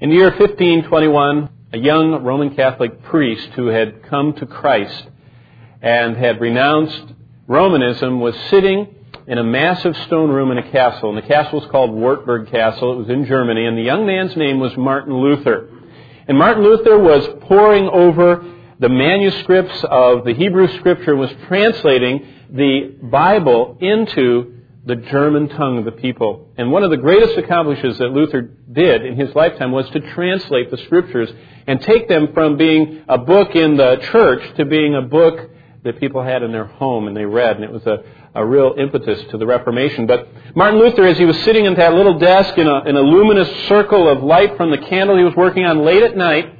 In the year 1521, a young Roman Catholic priest who had come to Christ and had renounced Romanism was sitting in a massive stone room in a castle. And the castle was called Wartburg Castle. It was in Germany. And the young man's name was Martin Luther. And Martin Luther was poring over the manuscripts of the Hebrew Scripture, was translating the Bible into the German tongue of the people. And one of the greatest accomplishments that Luther did in his lifetime was to translate the Scriptures and take them from being a book in the church to being a book that people had in their home and they read. And it was a real impetus to the Reformation. But Martin Luther, as he was sitting at that little desk in a luminous circle of light from the candle he was working on late at night,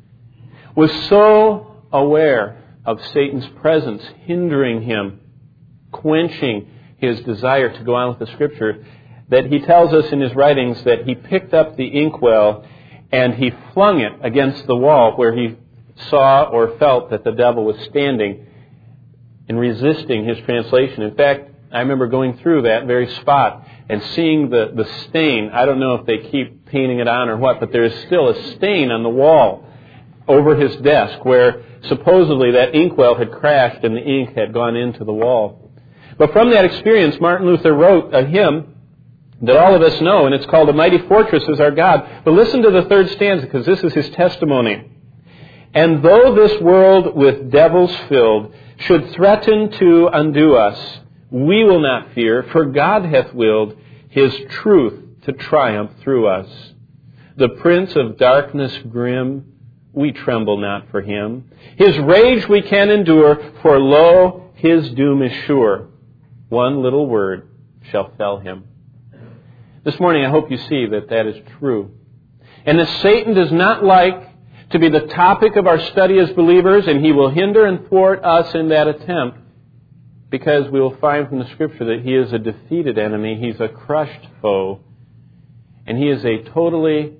was so aware of Satan's presence hindering him, quenching his desire to go on with the Scripture, that he tells us in his writings that he picked up the inkwell and he flung it against the wall where he saw or felt that the devil was standing and resisting his translation. In fact, I remember going through that very spot and seeing the stain. I don't know if they keep painting it on or what, but there is still a stain on the wall over his desk where supposedly that inkwell had crashed and the ink had gone into the wall. But from that experience, Martin Luther wrote a hymn that all of us know, and it's called "A Mighty Fortress is Our God." But listen to the third stanza, because this is his testimony. "And though this world with devils filled should threaten to undo us, we will not fear, for God hath willed His truth to triumph through us. The prince of darkness grim, we tremble not for him. His rage we can endure, for lo, his doom is sure. One little word shall fell him." This morning I hope you see that that is true. And that Satan does not like to be the topic of our study as believers, and he will hinder and thwart us in that attempt, because we will find from the Scripture that he is a defeated enemy, he's a crushed foe, and he is a totally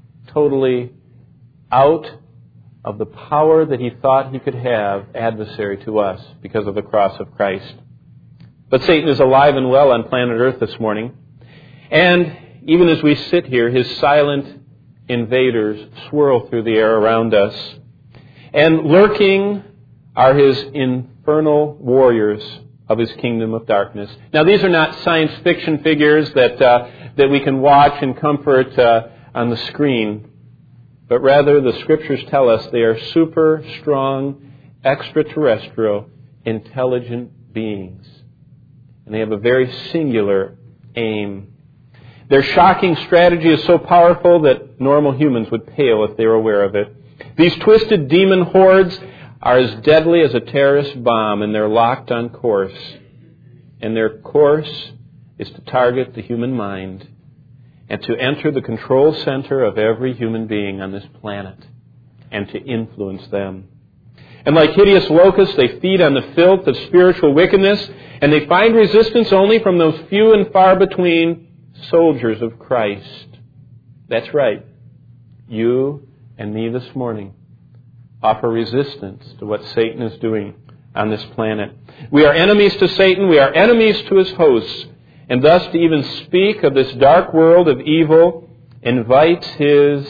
out of the power that he thought he could have adversary to us because of the cross of Christ. But Satan is alive and well on planet Earth this morning. And even as we sit here, his silent invaders swirl through the air around us. And lurking are his infernal warriors of his kingdom of darkness. Now, these are not science fiction figures that we can watch in comfort on the screen, but rather the Scriptures tell us they are super strong, extraterrestrial, intelligent beings. And they have a very singular aim. Their shocking strategy is so powerful that normal humans would pale if they were aware of it. These twisted demon hordes are as deadly as a terrorist bomb, and they're locked on course. And their course is to target the human mind and to enter the control center of every human being on this planet and to influence them. And like hideous locusts, they feed on the filth of spiritual wickedness, and they find resistance only from those few and far between soldiers of Christ. That's right. You and me this morning offer resistance to what Satan is doing on this planet. We are enemies to Satan. We are enemies to his hosts. And thus to even speak of this dark world of evil invites his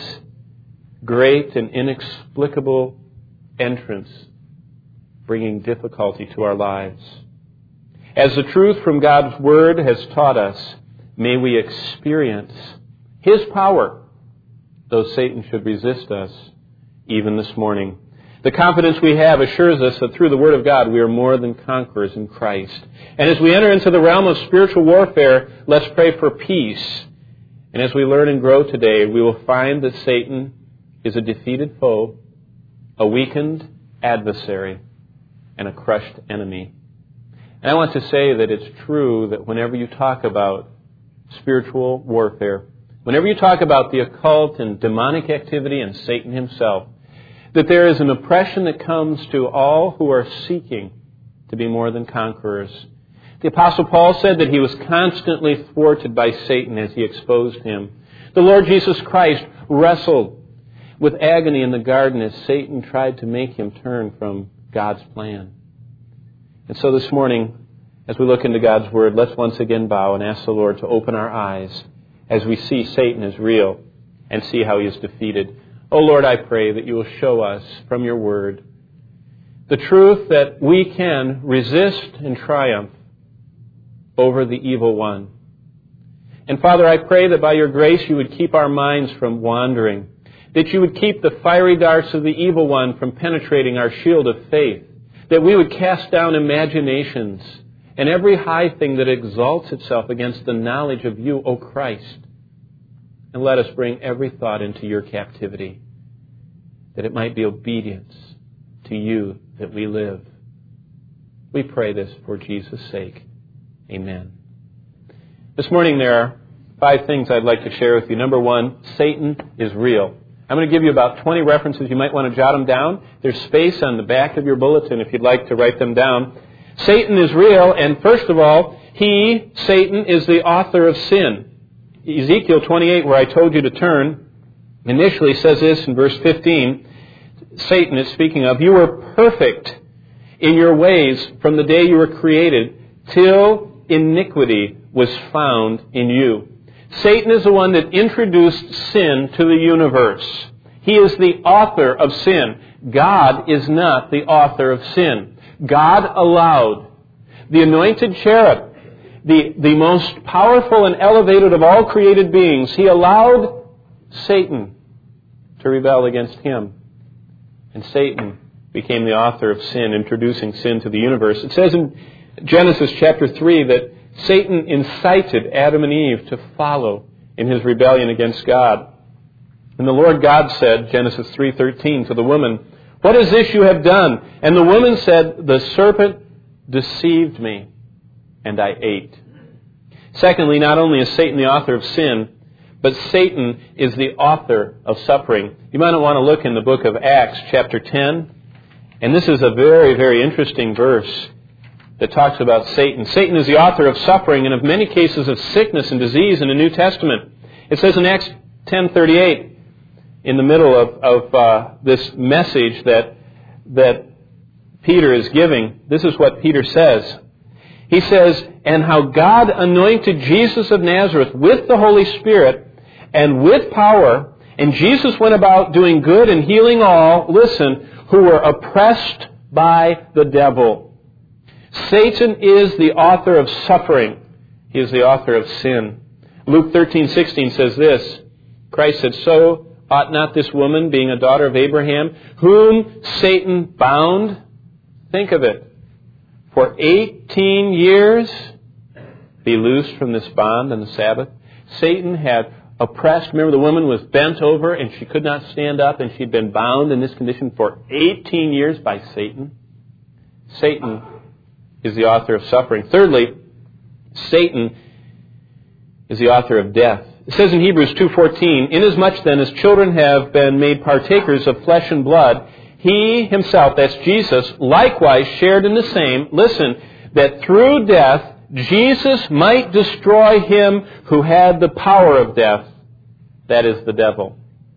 great and inexplicable entrance, bringing difficulty to our lives. As the truth from God's Word has taught us, may we experience his power, though Satan should resist us even this morning. The confidence we have assures us that through the Word of God we are more than conquerors in Christ. And as we enter into the realm of spiritual warfare, let's pray for peace. And as we learn and grow today, we will find that Satan is a defeated foe, a weakened adversary, and a crushed enemy. And I want to say that it's true that whenever you talk about spiritual warfare, whenever you talk about the occult and demonic activity and Satan himself, that there is an oppression that comes to all who are seeking to be more than conquerors. The Apostle Paul said that he was constantly thwarted by Satan as he exposed him. The Lord Jesus Christ wrestled with agony in the garden as Satan tried to make him turn from God's plan. And so this morning, as we look into God's Word, let's once again bow and ask the Lord to open our eyes as we see Satan as real and see how he is defeated. Oh Lord, I pray that you will show us from your word the truth that we can resist and triumph over the evil one. And Father, I pray that by your grace you would keep our minds from wandering, that you would keep the fiery darts of the evil one from penetrating our shield of faith, that we would cast down imaginations and every high thing that exalts itself against the knowledge of you, O Christ. And let us bring every thought into your captivity, that it might be obedience to you that we live. We pray this for Jesus' sake. Amen. This morning there are 5 things I'd like to share with you. Number 1, Satan is real. I'm going to give you about 20 references. You might want to jot them down. There's space on the back of your bulletin if you'd like to write them down. Satan is real, and first of all, Satan, is the author of sin. Ezekiel 28, where I told you to turn, initially says this in verse 15. Satan is speaking of, you were perfect in your ways from the day you were created till iniquity was found in you. Satan is the one that introduced sin to the universe. He is the author of sin. God is not the author of sin. God allowed the anointed cherub, the most powerful and elevated of all created beings, he allowed Satan to rebel against him. And Satan became the author of sin, introducing sin to the universe. It says in Genesis chapter 3 that Satan incited Adam and Eve to follow in his rebellion against God. And the Lord God said, Genesis 3:13, to the woman, what is this you have done? And the woman said, the serpent deceived me, and I ate. Secondly, not only is Satan the author of sin, but Satan is the author of suffering. You might want to look in the book of Acts, chapter 10. And this is a very, very interesting verse that talks about Satan. Satan is the author of suffering and of many cases of sickness and disease in the New Testament. It says in Acts 10:38, in the middle of this message that Peter is giving, this is what Peter says. He says, and how God anointed Jesus of Nazareth with the Holy Spirit and with power, and Jesus went about doing good and healing all, listen, who were oppressed by the devil. Satan is the author of suffering. He is the author of sin. Luke 13:16 says this, Christ said, so ought not this woman, being a daughter of Abraham, whom Satan bound, think of it, for 18 years, be loosed from this bond on the Sabbath? Satan had oppressed. Remember, the woman was bent over and she could not stand up, and she'd been bound in this condition for 18 years by Satan. Satan is the author of suffering. Thirdly, Satan is the author of death. It says in Hebrews 2:14, inasmuch then as children have been made partakers of flesh and blood, he himself, that's Jesus, likewise shared in the same, listen, that through death Jesus might destroy him who had the power of death, that is the devil.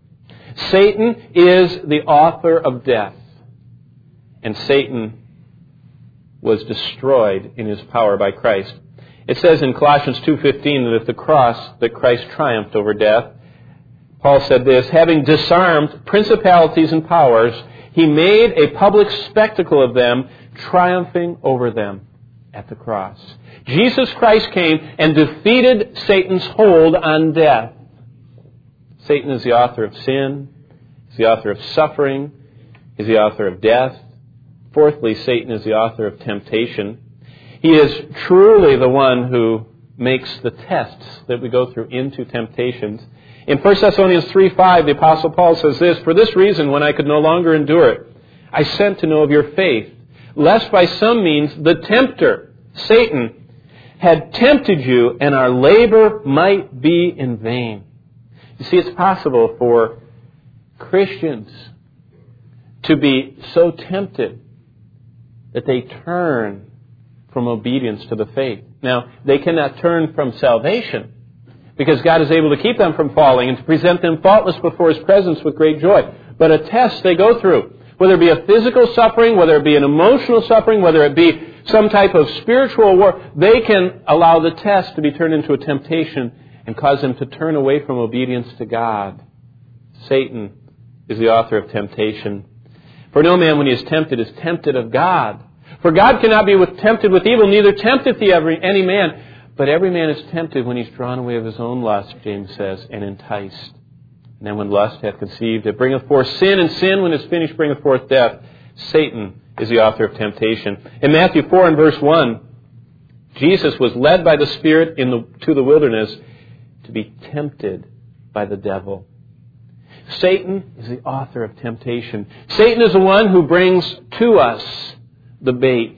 Satan is the author of death, and Satan was destroyed in his power by Christ. It says in Colossians 2:15 that at the cross that Christ triumphed over death. Paul said this, having disarmed principalities and powers, he made a public spectacle of them, triumphing over them at the cross. Jesus Christ came and defeated Satan's hold on death. Satan is the author of sin. He's the author of suffering. He's the author of death. Fourthly, Satan is the author of temptation. He is truly the one who makes the tests that we go through into temptations. In 1 Thessalonians 3:5, the Apostle Paul says this, for this reason, when I could no longer endure it, I sent to know of your faith, lest by some means the tempter, Satan, had tempted you, and our labor might be in vain. You see, it's possible for Christians to be so tempted that they turn from obedience to the faith. Now, they cannot turn from salvation, because God is able to keep them from falling and to present them faultless before His presence with great joy. But a test they go through, whether it be a physical suffering, whether it be an emotional suffering, whether it be some type of spiritual war, they can allow the test to be turned into a temptation and cause them to turn away from obedience to God Satan is the author of temptation. For no man, when he is tempted of God. For God cannot be tempted with evil, neither tempteth he any man. But every man is tempted when he's drawn away of his own lust, James says, and enticed. And then when lust hath conceived, it bringeth forth sin, and sin, when it is finished, bringeth forth death. Satan is the author of temptation. In Matthew 4 and verse 1, Jesus was led by the Spirit to the wilderness to be tempted by the devil. Satan is the author of temptation. Satan is the one who brings to us the bait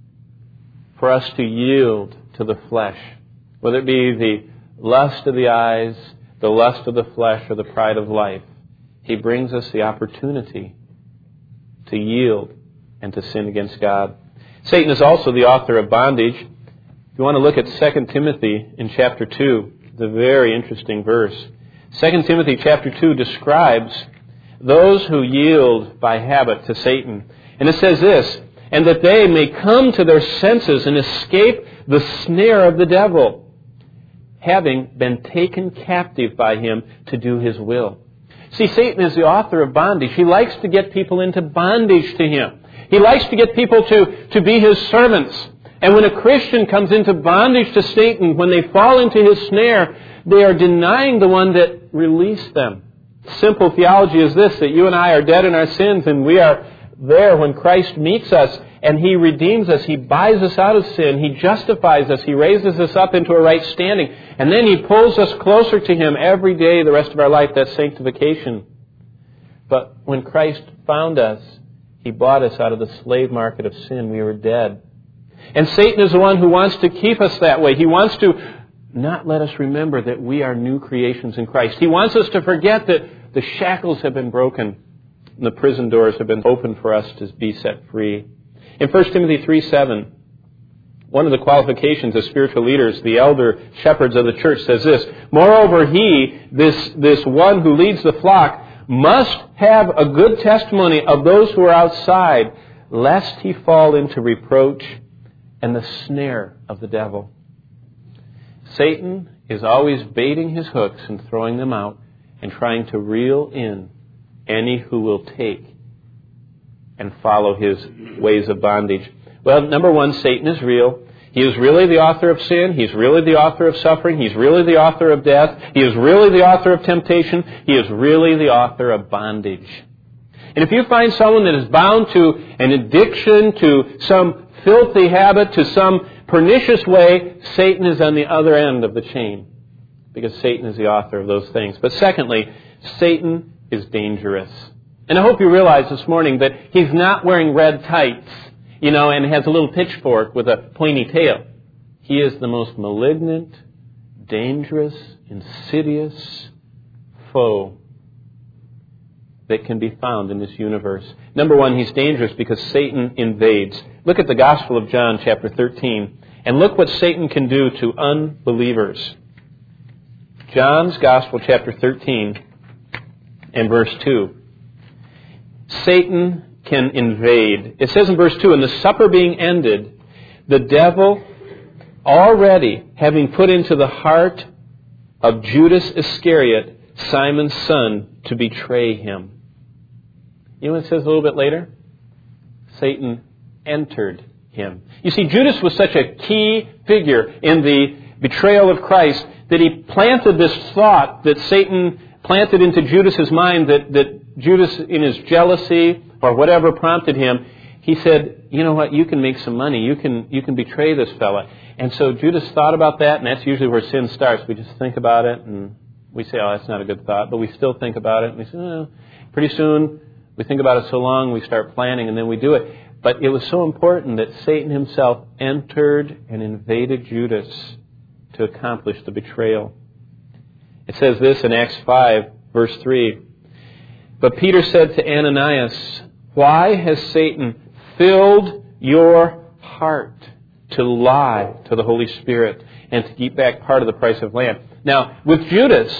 for us to yield to the flesh, whether it be the lust of the eyes, the lust of the flesh, or the pride of life. He brings us the opportunity to yield and to sin against God. Satan is also the author of bondage. If you want to look at 2 Timothy in chapter 2, it's a very interesting verse. 2 Timothy chapter 2 describes those who yield by habit to Satan. And it says this, and that they may come to their senses and escape the snare of the devil, having been taken captive by him to do his will. See, Satan is the author of bondage. He likes to get people into bondage to him. He likes to get people to be his servants. And when a Christian comes into bondage to Satan, when they fall into his snare, they are denying the one that released them. Simple theology is this, that you and I are dead in our sins, and we are there when Christ meets us, and He redeems us. He buys us out of sin. He justifies us. He raises us up into a right standing. And then He pulls us closer to Him every day the rest of our life. That's sanctification. But when Christ found us, He bought us out of the slave market of sin. We were dead. And Satan is the one who wants to keep us that way. He wants to not let us remember that we are new creations in Christ. He wants us to forget that the shackles have been broken and the prison doors have been opened for us to be set free. In 1 Timothy 3:7, one of the qualifications of spiritual leaders, the elder shepherds of the church, says this, moreover, this one who leads the flock, must have a good testimony of those who are outside, lest he fall into reproach and the snare of the devil. Satan is always baiting his hooks and throwing them out and trying to reel in any who will take and follow his ways of bondage. Well, number one, Satan is real. He is really the author of sin. He's really the author of suffering. He's really the author of death. He is really the author of temptation. He is really the author of bondage. And if you find someone that is bound to an addiction, to some filthy habit, to some pernicious way, Satan is on the other end of the chain, because Satan is the author of those things. But secondly, Satan is dangerous. And I hope you realize this morning that he's not wearing red tights, and has a little pitchfork with a pointy tail. He is the most malignant, dangerous, insidious foe that can be found in this universe. Number one, he's dangerous because Satan invades. Look at the Gospel of John, chapter 13, and look what Satan can do to unbelievers. John's Gospel, chapter 13, and verse 2. Satan can invade. It says in verse 2, and the supper being ended, the devil, already having put into the heart of Judas Iscariot, Simon's son, to betray him. You know what it says a little bit later? Satan entered him. You see, Judas was such a key figure in the betrayal of Christ that he planted this thought that Satan planted into Judas's mind, that Judas, in his jealousy or whatever prompted him, he said, you know what, you can make some money. You can betray this fella. And so Judas thought about that, and that's usually where sin starts. We just think about it, and we say, oh, that's not a good thought. But we still think about it, and we say, oh. Pretty soon, we think about it so long, we start planning, and then we do it. But it was so important that Satan himself entered and invaded Judas to accomplish the betrayal. It says this in Acts 5, verse 3. But Peter said to Ananias, why has Satan filled your heart to lie to the Holy Spirit and to keep back part of the price of land? Now, with Judas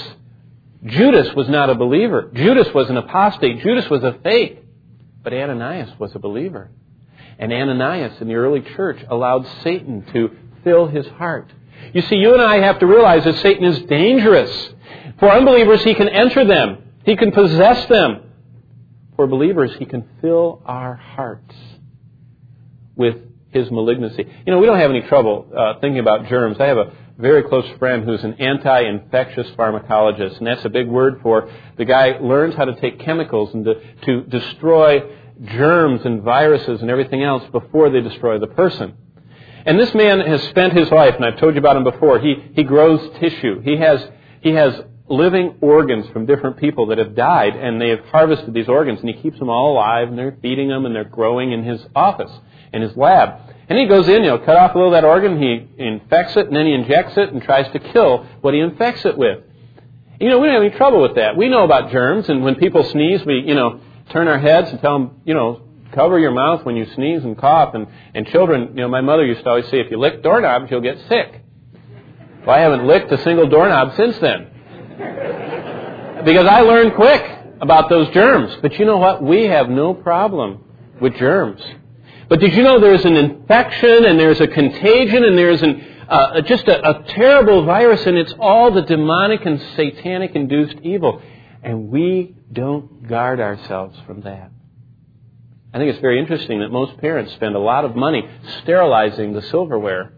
was not a believer. Judas was an apostate. Judas was a fake. But Ananias was a believer. And Ananias in the early church allowed Satan to fill his heart. You see, you and I have to realize that Satan is dangerous. For unbelievers, he can enter them. He can possess them. For believers, He can fill our hearts with His malignancy. You know, we don't have any trouble thinking about germs. I have a very close friend who's an anti-infectious pharmacologist, and that's a big word for the guy learns how to take chemicals and to destroy germs and viruses and everything else before they destroy the person. And this man has spent his life, and I've told you about him before, he grows tissue. He has living organs from different people that have died, and they have harvested these organs, and he keeps them all alive, and they're feeding them, and they're growing in his office, in his lab. And he goes in, cut off a little of that organ, he infects it, and then he injects it and tries to kill what he infects it with. You know, we don't have any trouble with that. We know about germs, and when people sneeze, we, turn our heads and tell them, cover your mouth when you sneeze and cough. And children, my mother used to always say, if you lick doorknobs, you'll get sick. Well, I haven't licked a single doorknob since then. Because I learned quick about those germs. But you know what? We have no problem with germs. But did you know there's an infection and there's a contagion and there's just a terrible virus, and it's all the demonic and satanic-induced evil. And we don't guard ourselves from that. I think it's very interesting that most parents spend a lot of money sterilizing the silverware,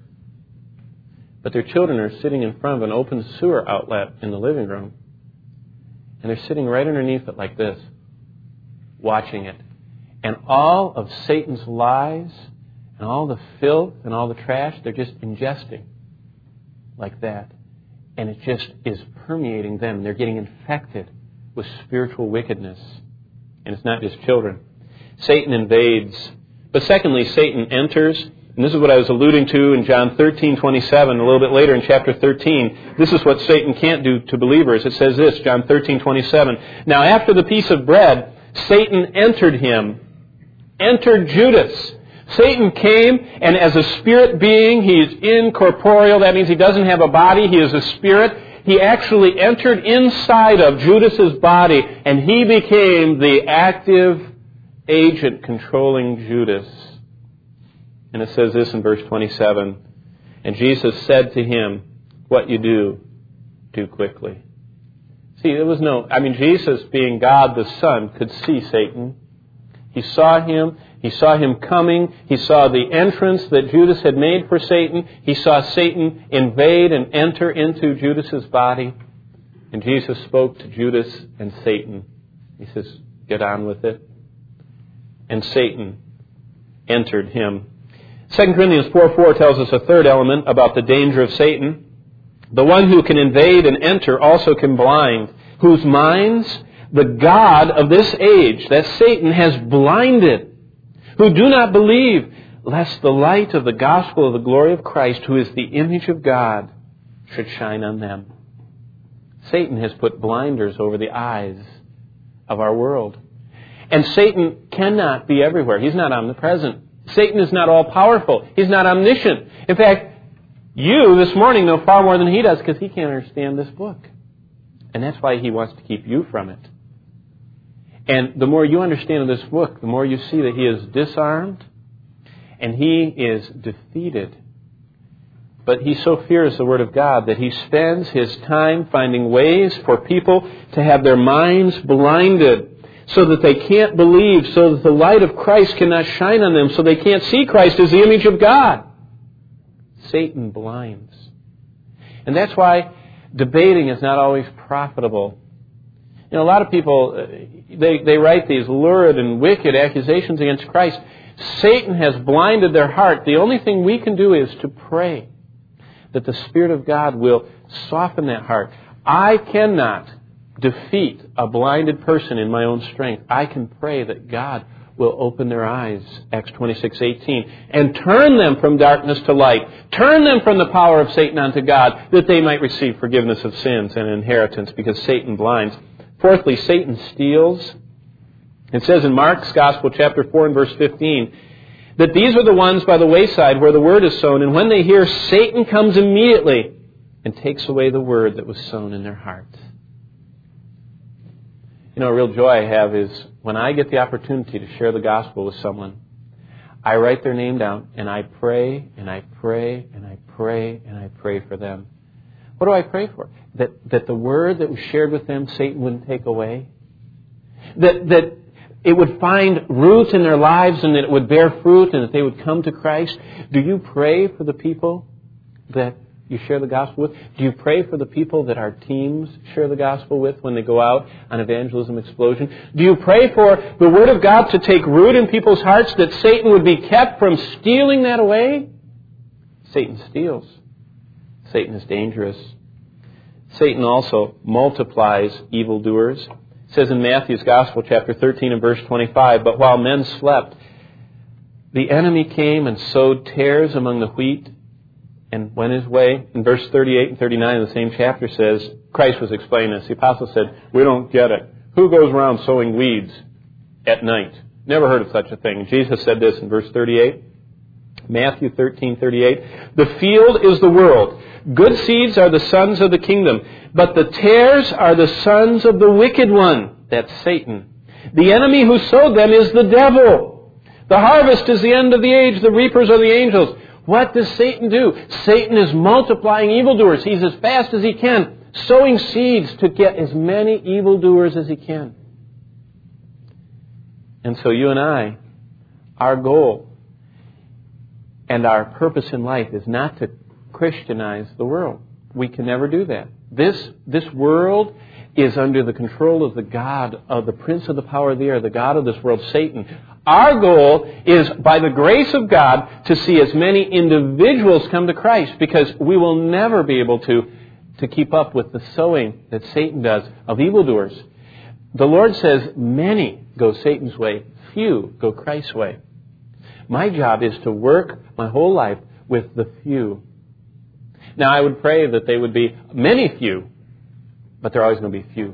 but their children are sitting in front of an open sewer outlet in the living room, and they're sitting right underneath it like this, watching it. And all of Satan's lies and all the filth and all the trash, they're just ingesting like that. And it just is permeating them. They're getting infected with spiritual wickedness. And it's not just children. Satan invades. But secondly, Satan enters. And this is what I was alluding to in John 13:27, a little bit later in chapter 13. This is what Satan can't do to believers. It says this, John 13:27. Now after the piece of bread, Satan entered Judas. Satan came, and as a spirit being, he is incorporeal. That means he doesn't have a body. He is a spirit. He actually entered inside of Judas's body, and he became the active agent controlling Judas. And it says this in verse 27. And Jesus said to him, what you do quickly. See, Jesus, being God the Son, could see Satan. He saw him. He saw him coming. He saw the entrance that Judas had made for Satan. He saw Satan invade and enter into Judas's body. And Jesus spoke to Judas and Satan. He says, get on with it. And Satan entered him. 2 Corinthians 4:4 tells us a third element about the danger of Satan. The one who can invade and enter also can blind, whose minds the God of this age, that Satan, has blinded, who do not believe, lest the light of the gospel of the glory of Christ, who is the image of God, should shine on them. Satan has put blinders over the eyes of our world. And Satan cannot be everywhere. He's not omnipresent. Satan is not all-powerful. He's not omniscient. In fact, you this morning know far more than he does because he can't understand this book. And that's why he wants to keep you from it. And the more you understand of this book, the more you see that he is disarmed and he is defeated. But he so fears the Word of God that he spends his time finding ways for people to have their minds blinded so that they can't believe, so that the light of Christ cannot shine on them, so they can't see Christ as the image of God. Satan blinds. And that's why debating is not always profitable. A lot of people, they write these lurid and wicked accusations against Christ. Satan has blinded their heart. The only thing we can do is to pray that the Spirit of God will soften that heart. I cannot defeat a blinded person in my own strength. I can pray that God will open their eyes, Acts 26:18, and turn them from darkness to light. Turn them from the power of Satan unto God, that they might receive forgiveness of sins and inheritance, because Satan blinds. Fourthly, Satan steals. It says in Mark's Gospel, chapter 4 and verse 15, that these are the ones by the wayside where the word is sown, and when they hear, Satan comes immediately and takes away the word that was sown in their hearts. A real joy I have is when I get the opportunity to share the gospel with someone, I write their name down and I pray and I pray and I pray and I pray for them. What do I pray for? That the word that was shared with them, Satan wouldn't take away. that it would find roots in their lives and that it would bear fruit and that they would come to Christ? Do you pray for the people that you share the gospel with? Do you pray for the people that our teams share the gospel with when they go out on evangelism explosion? Do you pray for the Word of God to take root in people's hearts, that Satan would be kept from stealing that away? Satan steals. Satan is dangerous. Satan also multiplies evildoers. It says in Matthew's Gospel, chapter 13 and verse 25, "But while men slept, the enemy came and sowed tares among the wheat and went his way." In verse 38 and 39 of the same chapter says, Christ was explaining this. The apostle said, "We don't get it. Who goes around sowing weeds at night? Never heard of such a thing." Jesus said this in verse 38. Matthew 13:38, "The field is the world. Good seeds are the sons of the kingdom, but the tares are the sons of the wicked one." That's Satan. "The enemy who sowed them is the devil. The harvest is the end of the age. The reapers are the angels." What does Satan do? Satan is multiplying evildoers. He's as fast as he can, sowing seeds to get as many evildoers as he can. And so you and I, our goal and our purpose in life is not to Christianize the world. We can never do that. This world is under the control of the God, of the prince of the power of the air, the God of this world, Satan. Our goal is, by the grace of God, to see as many individuals come to Christ, because we will never be able to keep up with the sowing that Satan does of evildoers. The Lord says, many go Satan's way, few go Christ's way. My job is to work my whole life with the few. Now, I would pray that they would be many few, but they're always going to be few.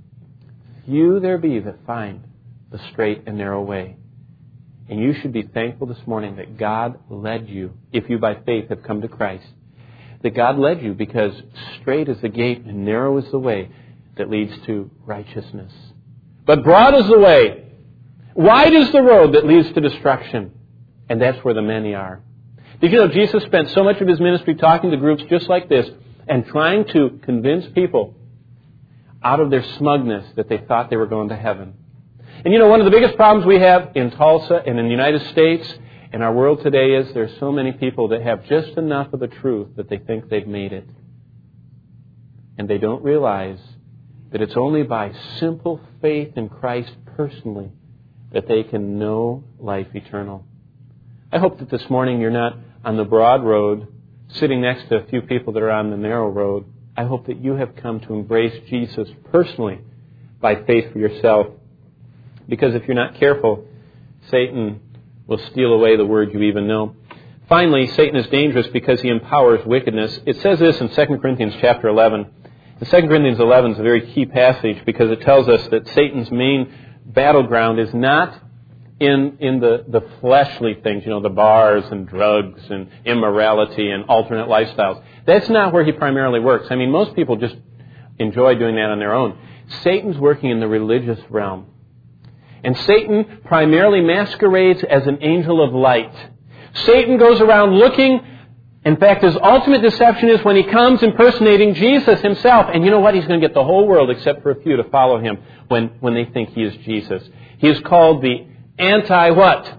Few there be that find the straight and narrow way. And you should be thankful this morning that God led you, if you by faith have come to Christ, that God led you, because straight is the gate and narrow is the way that leads to righteousness. But broad is the way, wide is the road that leads to destruction, and that's where the many are. Did you know Jesus spent so much of his ministry talking to groups just like this and trying to convince people out of their smugness that they thought they were going to heaven? And you know, one of the biggest problems we have in Tulsa and in the United States and our world today is there's so many people that have just enough of the truth that they think they've made it. And they don't realize that it's only by simple faith in Christ personally that they can know life eternal. I hope that this morning you're not on the broad road, sitting next to a few people that are on the narrow road. I hope that you have come to embrace Jesus personally by faith for yourself. Because if you're not careful, Satan will steal away the word you even know. Finally, Satan is dangerous because he empowers wickedness. It says this in 2 Corinthians chapter 11. And 2 Corinthians 11 is a very key passage because it tells us that Satan's main battleground is not in the fleshly things, you know, the bars and drugs and immorality and alternate lifestyles. That's not where he primarily works. I mean, most people just enjoy doing that on their own. Satan's working in the religious realm. And Satan primarily masquerades as an angel of light. Satan goes around looking. In fact, his ultimate deception is when he comes impersonating Jesus himself. And you know what? He's going to get the whole world, except for a few, to follow him when they think he is Jesus. He is called the anti-what?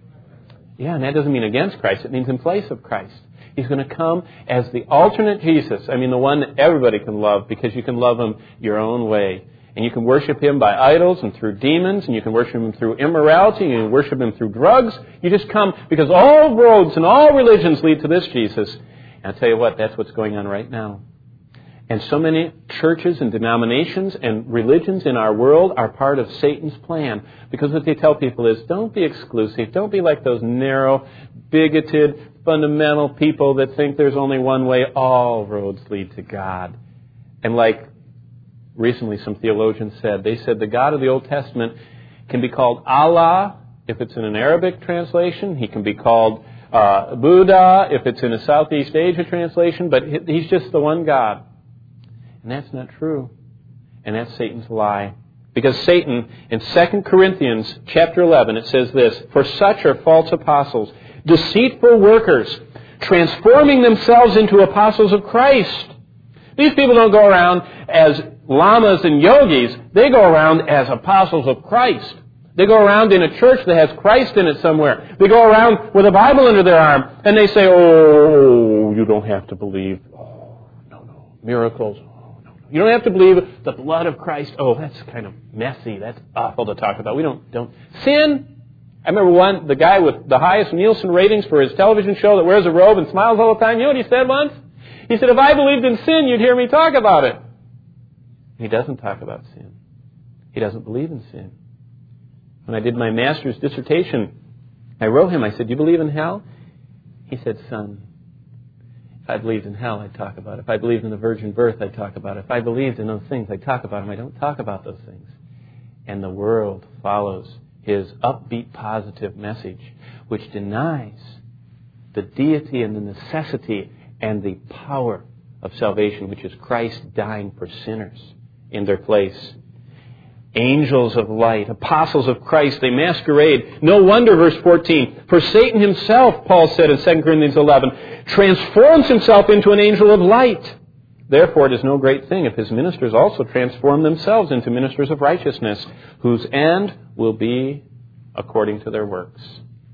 Yeah, and that doesn't mean against Christ. It means in place of Christ. He's going to come as the alternate Jesus. I mean, the one that everybody can love, because you can love him your own way. And you can worship him by idols and through demons, and you can worship him through immorality, and you can worship him through drugs. You just come because all roads and all religions lead to this Jesus. And I'll tell you what, that's what's going on right now. And so many churches and denominations and religions in our world are part of Satan's plan. Because what they tell people is, don't be exclusive. Don't be like those narrow, bigoted, fundamental people that think there's only one way. All roads lead to God. And like recently some theologians said, they said the God of the Old Testament can be called Allah if it's in an Arabic translation. He can be called Buddha if it's in a Southeast Asia translation. But he's just the one God. And that's not true. And that's Satan's lie. Because Satan, in 2 Corinthians chapter 11, it says this, "For such are false apostles, deceitful workers, transforming themselves into apostles of Christ." These people don't go around as lamas and yogis, they go around as apostles of Christ. They go around in a church that has Christ in it somewhere. They go around with a Bible under their arm, and they say, oh, you don't have to believe. Oh, no. Miracles. Oh, no. You don't have to believe the blood of Christ. Oh, that's kind of messy. That's awful to talk about. We don't. Sin. I remember the guy with the highest Nielsen ratings for his television show that wears a robe and smiles all the time. You know what he said once? He said, if I believed in sin, you'd hear me talk about it. He doesn't talk about sin. He doesn't believe in sin. When I did my master's dissertation, I wrote him, I said, do you believe in hell? He said, son, if I believed in hell, I'd talk about it. If I believed in the virgin birth, I'd talk about it. If I believed in those things, I'd talk about them. I don't talk about those things. And the world follows his upbeat, positive message, which denies the deity and the necessity and the power of salvation, which is Christ dying for sinners in their place. Angels of light, apostles of Christ, they masquerade. No wonder, verse 14, for Satan himself, Paul said in 2 Corinthians 11, transforms himself into an angel of light. Therefore, it is no great thing if his ministers also transform themselves into ministers of righteousness, whose end will be according to their works.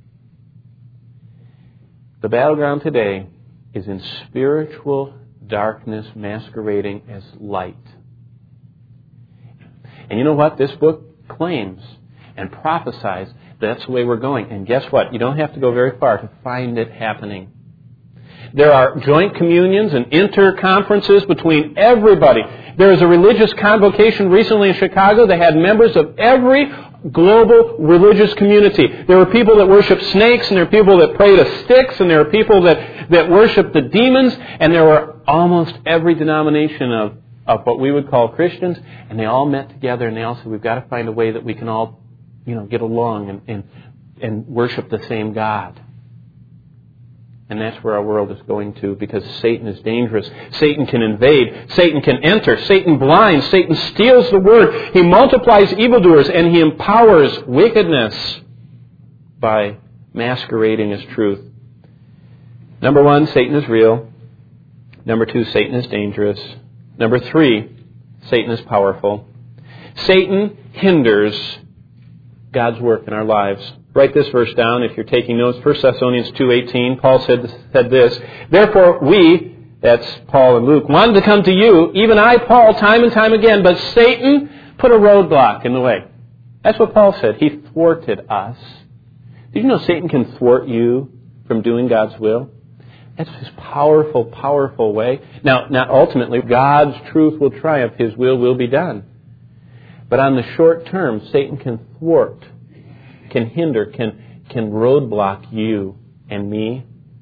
The battleground today is in spiritual darkness masquerading as light. And you know what? This book claims and prophesies that's the way we're going. And guess what? You don't have to go very far to find it happening. There are joint communions and inter-conferences between everybody. There was a religious convocation recently in Chicago that had members of every global religious community. There were people that worship snakes, and there were people that pray to sticks, and there were people that worship the demons, and there were almost every denomination of what we would call Christians, and they all met together, and they all said, we've got to find a way that we can all, get along and worship the same God. And that's where our world is going to, because Satan is dangerous. Satan can invade. Satan can enter. Satan blinds. Satan steals the word. He multiplies evildoers, and he empowers wickedness by masquerading as truth. Number 1, Satan is real. Number 2, Satan is dangerous. Number 3, Satan is powerful. Satan hinders God's work in our lives. Write this verse down if you're taking notes. 1 Thessalonians 2:18, Paul said this, therefore we, that's Paul and Luke, wanted to come to you, even I, Paul, time and time again, but Satan put a roadblock in the way. That's what Paul said. He thwarted us. Did you know Satan can thwart you from doing God's will? That's his powerful, powerful way. Now, not ultimately, God's truth will triumph. His will be done. But on the short term, Satan can thwart, can hinder, can roadblock you and me.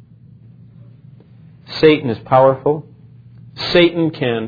Satan is powerful. Satan can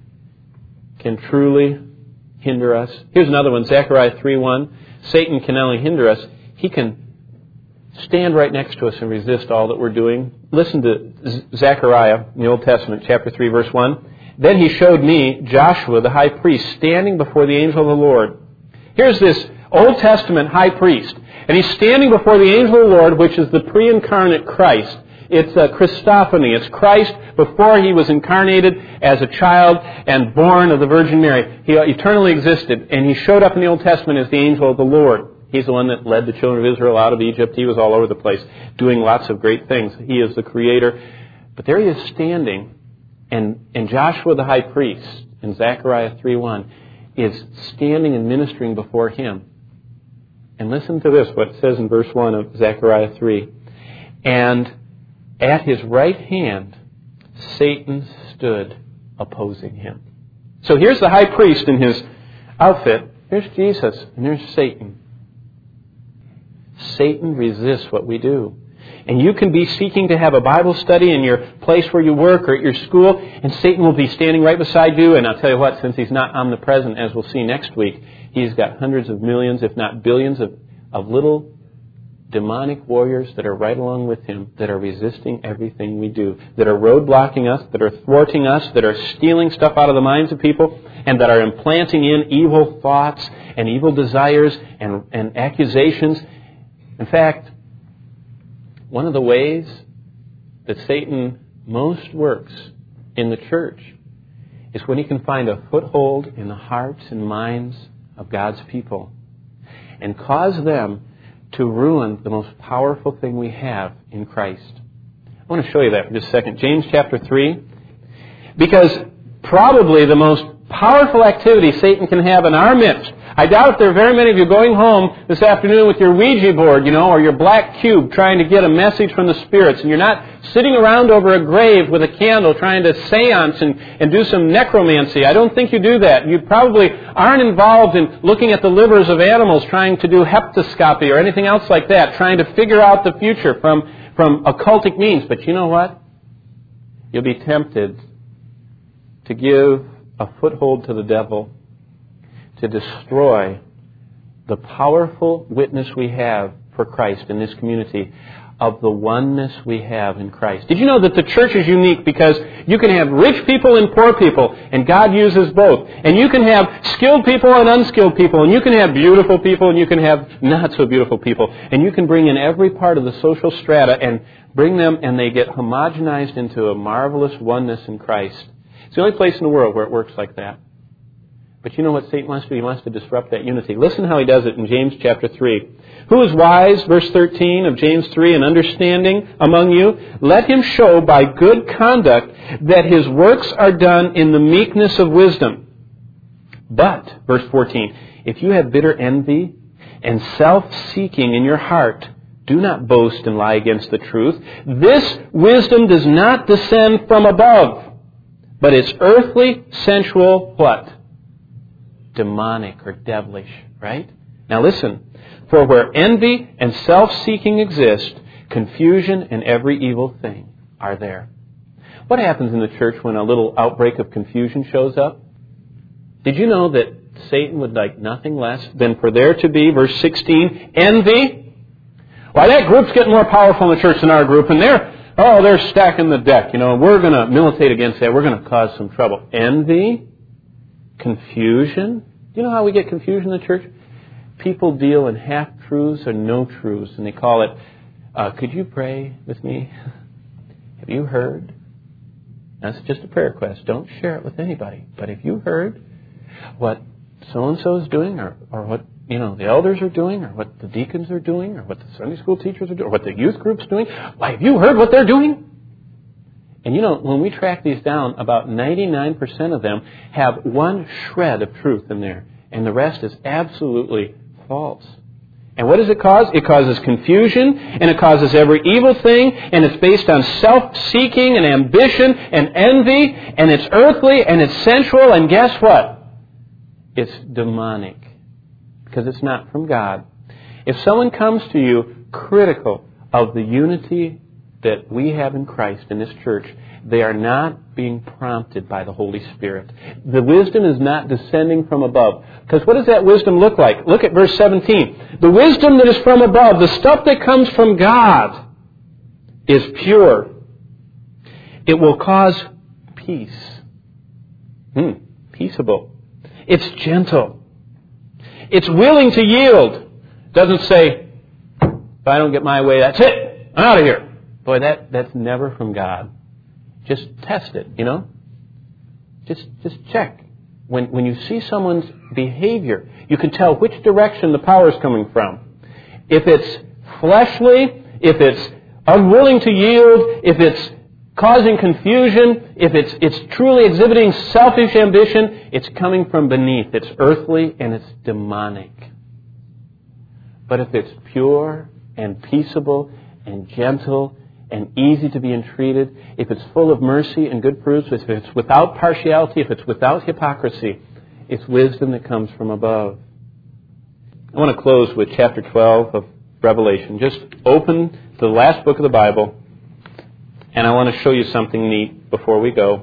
truly hinder us. Here's another one, Zechariah 3:1. Satan can not only hinder us, he can stand right next to us and resist all that we're doing. Listen to Zechariah in the Old Testament, chapter 3, verse 1. Then he showed me Joshua, the high priest, standing before the angel of the Lord. Here's this Old Testament high priest, and he's standing before the angel of the Lord, which is the pre-incarnate Christ. It's a Christophany. It's Christ before he was incarnated as a child and born of the Virgin Mary. He eternally existed, and he showed up in the Old Testament as the angel of the Lord. He's the one that led the children of Israel out of Egypt. He was all over the place, doing lots of great things. He is the Creator. But there he is standing, and Joshua the high priest, in Zechariah 3:1, is standing and ministering before him. And listen to this, what it says in verse 1 of Zechariah 3. And at his right hand, Satan stood opposing him. So here's the high priest in his outfit. Here's Jesus, and there's Satan. Satan resists what we do. And you can be seeking to have a Bible study in your place where you work or at your school, and Satan will be standing right beside you. And I'll tell you what, since he's not omnipresent, as we'll see next week, he's got hundreds of millions, if not billions, of little demonic warriors that are right along with him, that are resisting everything we do, that are roadblocking us, that are thwarting us, that are stealing stuff out of the minds of people, and that are implanting in evil thoughts and evil desires and accusations. In fact, one of the ways that Satan most works in the church is when he can find a foothold in the hearts and minds of God's people and cause them to ruin the most powerful thing we have in Christ. I want to show you that for just a second. James chapter 3. Because probably the most powerful activity Satan can have in our midst. I doubt if there are very many of you going home this afternoon with your Ouija board, or your black cube trying to get a message from the spirits, and you're not sitting around over a grave with a candle trying to seance and do some necromancy. I don't think you do that. You probably aren't involved in looking at the livers of animals trying to do hepatoscopy or anything else like that, trying to figure out the future from occultic means. But you know what? You'll be tempted to give a foothold to the devil to destroy the powerful witness we have for Christ in this community of the oneness we have in Christ. Did you know that the church is unique because you can have rich people and poor people, and God uses both. And you can have skilled people and unskilled people, and you can have beautiful people and you can have not so beautiful people. And you can bring in every part of the social strata and bring them, and they get homogenized into a marvelous oneness in Christ. It's the only place in the world where it works like that. But you know what Satan wants to do? He wants to disrupt that unity. Listen how he does it in James chapter 3. Who is wise, verse 13 of James 3, and understanding among you? Let him show by good conduct that his works are done in the meekness of wisdom. But, verse 14, if you have bitter envy and self-seeking in your heart, do not boast and lie against the truth. This wisdom does not descend from above, but it's earthly, sensual, what? Demonic or devilish, right? Now listen. For where envy and self-seeking exist, confusion and every evil thing are there. What happens in the church when a little outbreak of confusion shows up? Did you know that Satan would like nothing less than for there to be, verse 16, envy? Why, that group's getting more powerful in the church than our group, and they're stacking the deck. We're going to militate against that. We're going to cause some trouble. Envy? Confusion? Do you know how we get confusion in the church? People deal in half-truths or no-truths, and they call it, could you pray with me? Have you heard? That's just a prayer request. Don't share it with anybody. But have you heard what so-and-so is doing, or what the elders are doing, or what the deacons are doing, or what the Sunday school teachers are doing, or what the youth group's doing? Why, have you heard what they're doing? And when we track these down, about 99% of them have one shred of truth in there, and the rest is absolutely false. And what does it cause? It causes confusion, and it causes every evil thing, and it's based on self-seeking and ambition and envy, and it's earthly, and it's sensual, and guess what? It's demonic, because it's not from God. If someone comes to you critical of the unity that we have in Christ in this church, they are not being prompted by the Holy Spirit. The wisdom is not descending from above. Because what does that wisdom look like? Look at verse 17. The wisdom that is from above, the stuff that comes from God, is pure. It will cause peace. Peaceable. It's gentle. It's willing to yield. It doesn't say, if I don't get my way, that's it. I'm out of here. Boy, that's never from God. Just test it, Just check. When you see someone's behavior, you can tell which direction the power is coming from. If it's fleshly, if it's unwilling to yield, if it's causing confusion, if it's truly exhibiting selfish ambition, it's coming from beneath. It's earthly and it's demonic. But if it's pure and peaceable and gentle and easy to be entreated, if it's full of mercy and good fruits, if it's without partiality, if it's without hypocrisy, it's wisdom that comes from above. I want to close with chapter 12 of Revelation. Just open to the last book of the Bible, and I want to show you something neat before we go.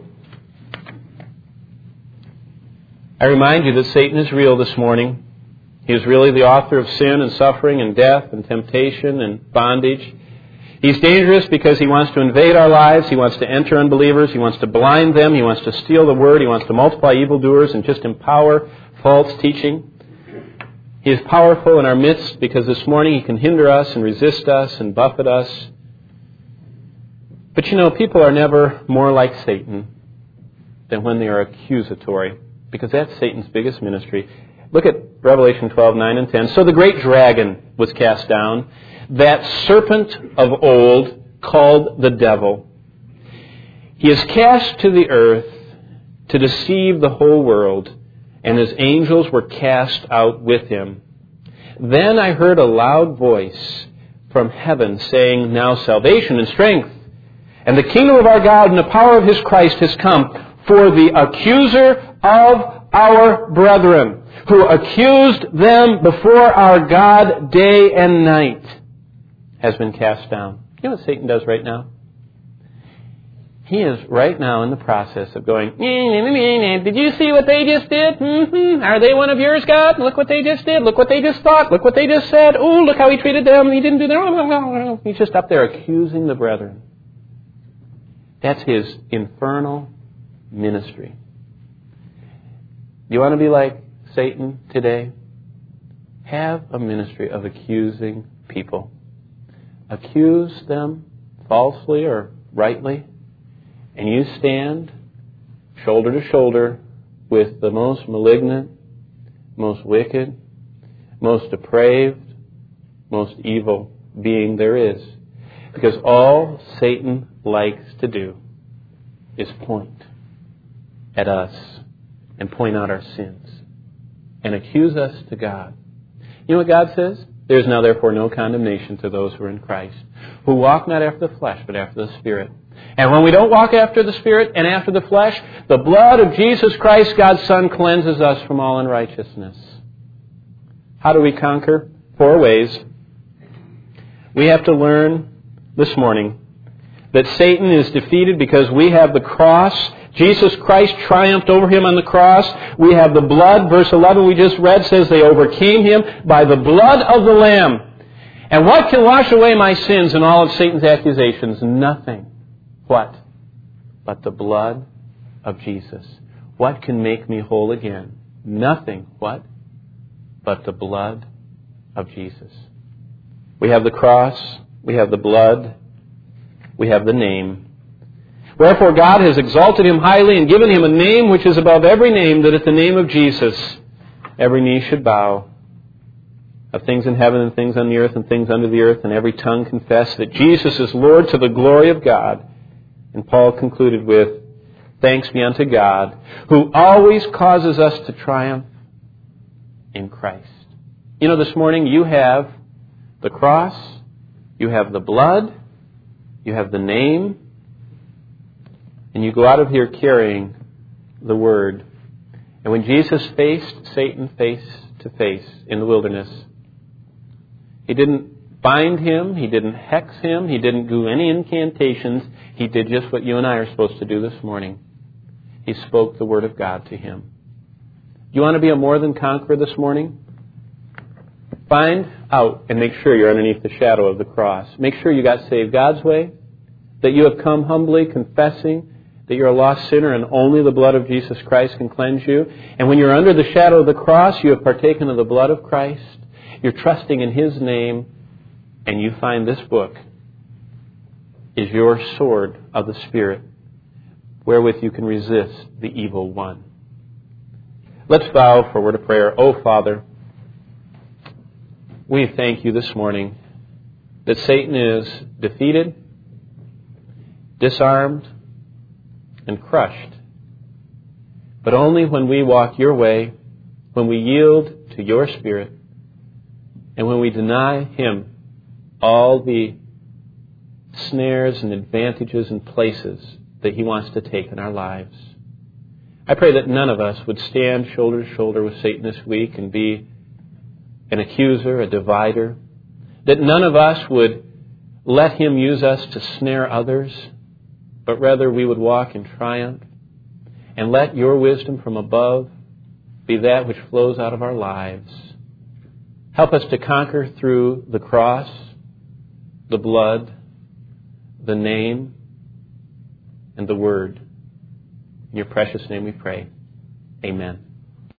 I remind you that Satan is real this morning. He is really the author of sin and suffering and death and temptation and bondage. He's dangerous because he wants to invade our lives. He wants to enter unbelievers. He wants to blind them. He wants to steal the word. He wants to multiply evildoers and just empower false teaching. He is powerful in our midst because this morning he can hinder us and resist us and buffet us. But people are never more like Satan than when they are accusatory, because that's Satan's biggest ministry. Look at Revelation 12:9 and 10. So the great dragon was cast down, that serpent of old called the devil. He is cast to the earth to deceive the whole world, and his angels were cast out with him. Then I heard a loud voice from heaven saying, now salvation and strength, and the kingdom of our God and the power of his Christ has come, for the accuser of our brethren, who accused them before our God day and night, has been cast down. You know what Satan does right now? He is right now in the process of going, did you see what they just did? Are they one of yours, God? Look what they just did. Look what they just thought. Look what they just said. Oh, look how he treated them. He didn't do that. He's just up there accusing the brethren. That's his infernal ministry. You want to be like Satan today? Have a ministry of accusing people. Accuse them falsely or rightly, and you stand shoulder to shoulder with the most malignant, most wicked, most depraved, most evil being there is. Because all Satan likes to do is point at us and point out our sins and accuse us to God. You know what God says? There is now therefore no condemnation to those who are in Christ, who walk not after the flesh, but after the Spirit. And when we don't walk after the Spirit and after the flesh, the blood of Jesus Christ, God's Son, cleanses us from all unrighteousness. How do we conquer? 4 ways. We have to learn this morning that Satan is defeated because we have the cross. Jesus Christ triumphed over him on the cross. We have the blood. Verse 11 we just read says they overcame him by the blood of the Lamb. And what can wash away my sins and all of Satan's accusations? Nothing. What? But the blood of Jesus. What can make me whole again? Nothing. What? But the blood of Jesus. We have the cross. We have the blood. We have the name. Wherefore God has exalted him highly and given him a name which is above every name, that at the name of Jesus every knee should bow, of things in heaven and things on the earth and things under the earth, and every tongue confess that Jesus is Lord, to the glory of God. And Paul concluded with, thanks be unto God, who always causes us to triumph in Christ. You know, this morning you have the cross, you have the blood, you have the name, and you go out of here carrying the Word. And when Jesus faced Satan face to face in the wilderness, he didn't bind him, he didn't hex him, he didn't do any incantations. He did just what you and I are supposed to do this morning. He spoke the Word of God to him. You want to be a more than conqueror this morning? Find out and make sure you're underneath the shadow of the cross. Make sure you got saved God's way, that you have come humbly confessing that you're a lost sinner and only the blood of Jesus Christ can cleanse you. And when you're under the shadow of the cross, you have partaken of the blood of Christ. You're trusting in His name, and you find this book is your sword of the Spirit, wherewith you can resist the evil one. Let's bow for a word of prayer. Oh, Father, we thank you this morning that Satan is defeated, disarmed, and crushed. But only when we walk your way, when we yield to your Spirit, and when we deny him all the snares and advantages and places that he wants to take in our lives. I pray that none of us would stand shoulder to shoulder with Satan this week and be an accuser, a divider. That none of us would let him use us to snare others, but rather we would walk in triumph and let your wisdom from above be that which flows out of our lives. Help us to conquer through the cross, the blood, the name, and the Word. In your precious name we pray. Amen.